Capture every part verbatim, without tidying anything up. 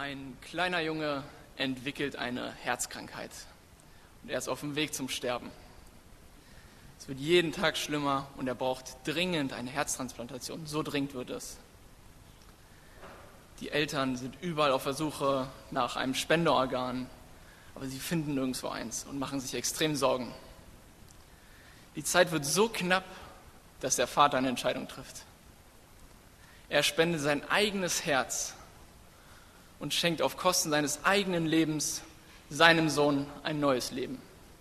Ein kleiner Junge entwickelt eine Herzkrankheit und er ist auf dem Weg zum Sterben. Es wird jeden Tag schlimmer und er braucht dringend eine Herztransplantation. So dringend wird es. Die Eltern sind überall auf der Suche nach einem Spenderorgan, aber sie finden nirgendwo eins und machen sich extrem Sorgen. Die Zeit wird so knapp, dass der Vater eine Entscheidung trifft. Er spendet sein eigenes Herz und schenkt auf Kosten seines eigenen Lebens seinem Sohn ein neues Leben.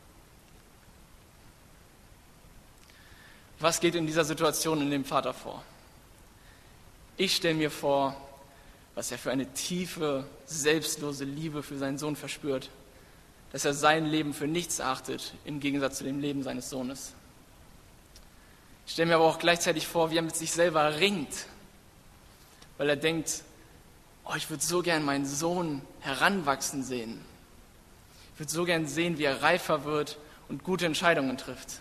Was geht in dieser Situation in dem Vater vor? Ich stelle mir vor, was er für eine tiefe, selbstlose Liebe für seinen Sohn verspürt, dass er sein Leben für nichts achtet, im Gegensatz zu dem Leben seines Sohnes. Ich stelle mir aber auch gleichzeitig vor, wie er mit sich selber ringt, weil er denkt, oh, ich würde so gern meinen Sohn heranwachsen sehen. Ich würde so gern sehen, wie er reifer wird und gute Entscheidungen trifft.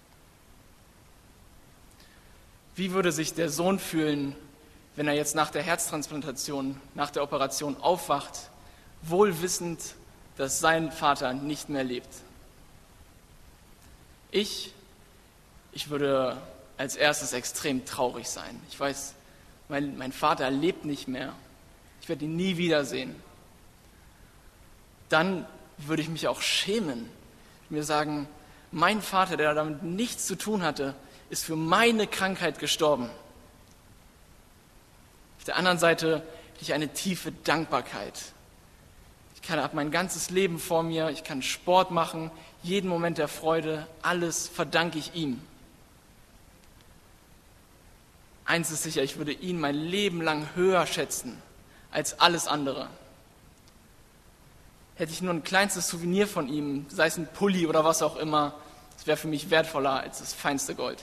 Wie würde sich der Sohn fühlen, wenn er jetzt nach der Herztransplantation, nach der Operation aufwacht, wohl wissend, dass sein Vater nicht mehr lebt? Ich, ich würde als erstes extrem traurig sein. Ich weiß, mein, mein Vater lebt nicht mehr. Ich werde ihn nie wiedersehen. Dann würde ich mich auch schämen, mir sagen, mein Vater, der damit nichts zu tun hatte, ist für meine Krankheit gestorben. Auf der anderen Seite hätte ich eine tiefe Dankbarkeit. Ich kann, habe mein ganzes Leben vor mir, ich kann Sport machen, jeden Moment der Freude, alles verdanke ich ihm. Eins ist sicher, ich würde ihn mein Leben lang höher schätzen als alles andere. Hätte ich nur ein kleinstes Souvenir von ihm, sei es ein Pulli oder was auch immer, das wäre für mich wertvoller als das feinste Gold.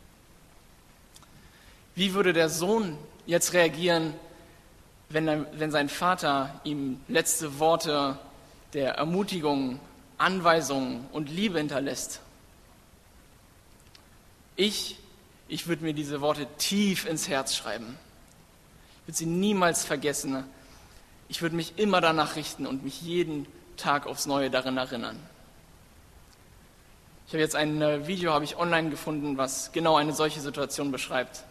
Wie würde der Sohn jetzt reagieren, wenn, er, wenn sein Vater ihm letzte Worte der Ermutigung, Anweisung und Liebe hinterlässt? Ich, ich würde mir diese Worte tief ins Herz schreiben. Ich würde sie niemals vergessen. Ich würde mich immer danach richten und mich jeden Tag aufs Neue daran erinnern. Ich habe jetzt ein Video, habe ich online gefunden, was genau eine solche Situation beschreibt.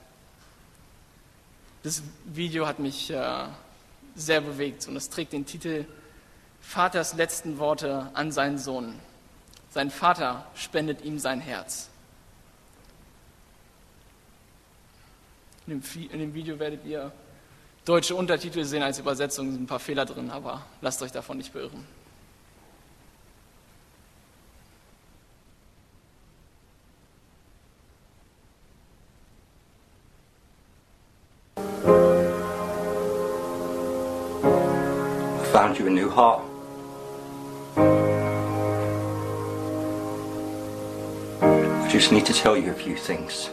Das Video hat mich äh, sehr bewegt und es trägt den Titel Vaters letzten Worte an seinen Sohn. Sein Vater spendet ihm sein Herz. In dem, in dem Video werdet ihr deutsche Untertitel sehen als Übersetzung, sind ein paar Fehler drin, aber lasst euch davon nicht beirren. I found you a new heart. I just need to tell you a few things.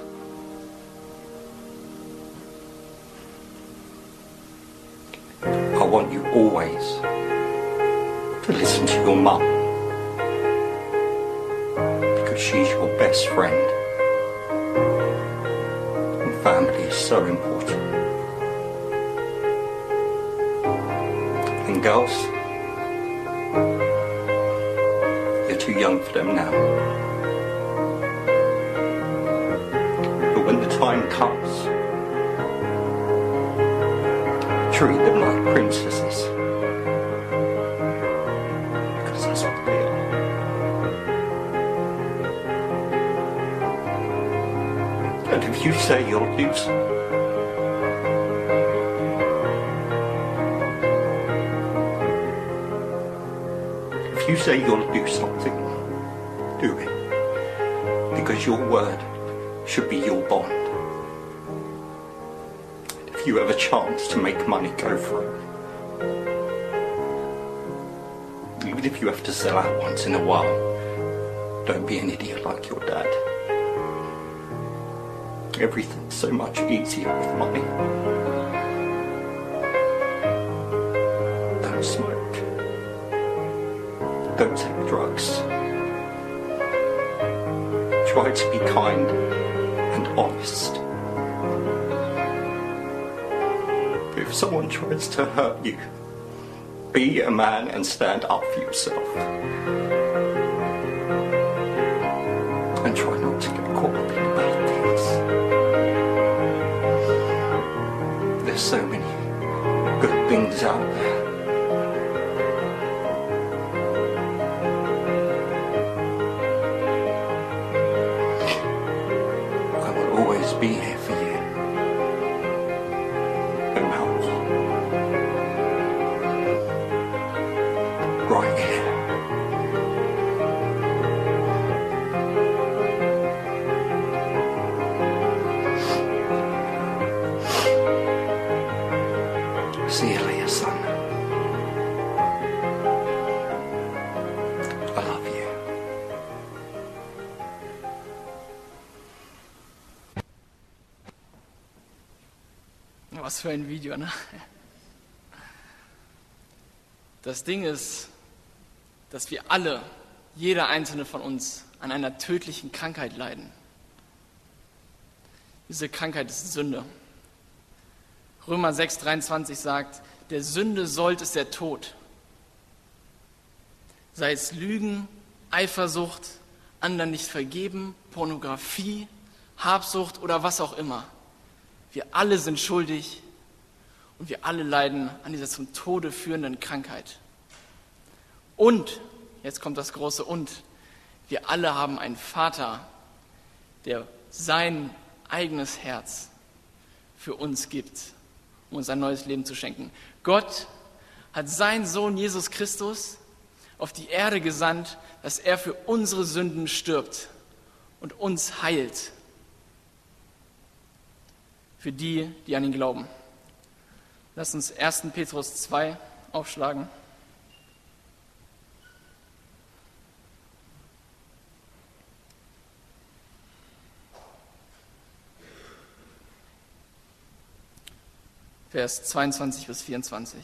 I want you always to listen to your mum, because she's your best friend, and family is so important. And girls, you're too young for them now. But when the time comes, treat them like princesses, because that's what they are. And if you say you'll do so, if you say you'll do something, do it, because your word should be your bond. If you have a chance to make money, go for it. Even if you have to sell out once in a while, don't be an idiot like your dad. Everything's so much easier with money. Don't smoke. Don't take drugs. Try to be kind and honest. If someone tries to hurt you, be a man and stand up for yourself. And try not to get caught up in bad things. There's so many good things out there. I will always be here for you. No matter what. Right here. See you later, son. I love you. Was für ein Video, ne? Das Ding ist, dass wir alle, jeder einzelne von uns, an einer tödlichen Krankheit leiden. Diese Krankheit ist Sünde. Römer sechs dreiundzwanzig sagt, der Sünde sollt ist der Tod. Sei es Lügen, Eifersucht, anderen nicht vergeben, Pornografie, Habsucht oder was auch immer. Wir alle sind schuldig und wir alle leiden an dieser zum Tode führenden Krankheit. Und, jetzt kommt das große Und, wir alle haben einen Vater, der sein eigenes Herz für uns gibt, um uns ein neues Leben zu schenken. Gott hat seinen Sohn Jesus Christus auf die Erde gesandt, dass er für unsere Sünden stirbt und uns heilt. Für die, die an ihn glauben. Lass uns erster Petrus zwei aufschlagen. Vers zweiundzwanzig bis vierundzwanzig.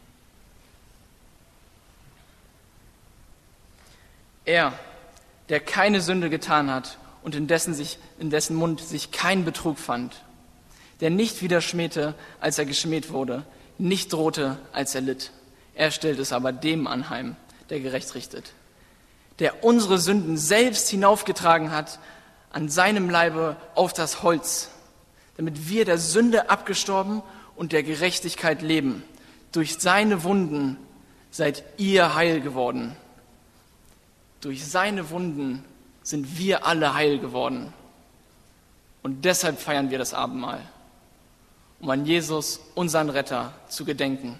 Er, der keine Sünde getan hat und in dessen, sich, in dessen Mund sich kein Betrug fand, der nicht wieder schmähte, als er geschmäht wurde, nicht drohte, als er litt. Er stellt es aber dem anheim, der gerecht richtet, der unsere Sünden selbst hinaufgetragen hat an seinem Leibe auf das Holz, damit wir der Sünde abgestorben und der Gerechtigkeit leben. Durch seine Wunden seid ihr heil geworden. Durch seine Wunden sind wir alle heil geworden. Und deshalb feiern wir das Abendmahl, um an Jesus, unseren Retter, zu gedenken.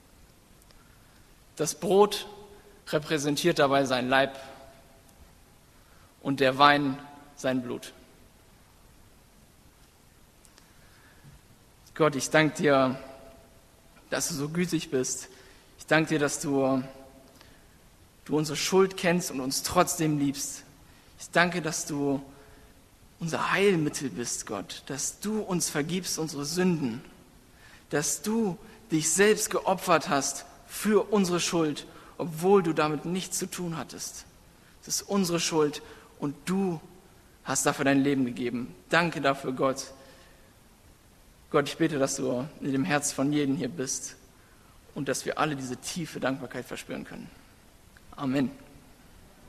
Das Brot repräsentiert dabei sein Leib und der Wein sein Blut. Gott, ich danke dir, dass du so gütig bist. Ich danke dir, dass du, du unsere Schuld kennst und uns trotzdem liebst. Ich danke, dass du unser Heilmittel bist, Gott, dass du uns vergibst unsere Sünden, dass du dich selbst geopfert hast für unsere Schuld, obwohl du damit nichts zu tun hattest. Das ist unsere Schuld und du hast dafür dein Leben gegeben. Danke dafür, Gott. Gott, ich bete, dass du in dem Herz von jedem hier bist und dass wir alle diese tiefe Dankbarkeit verspüren können. Amen.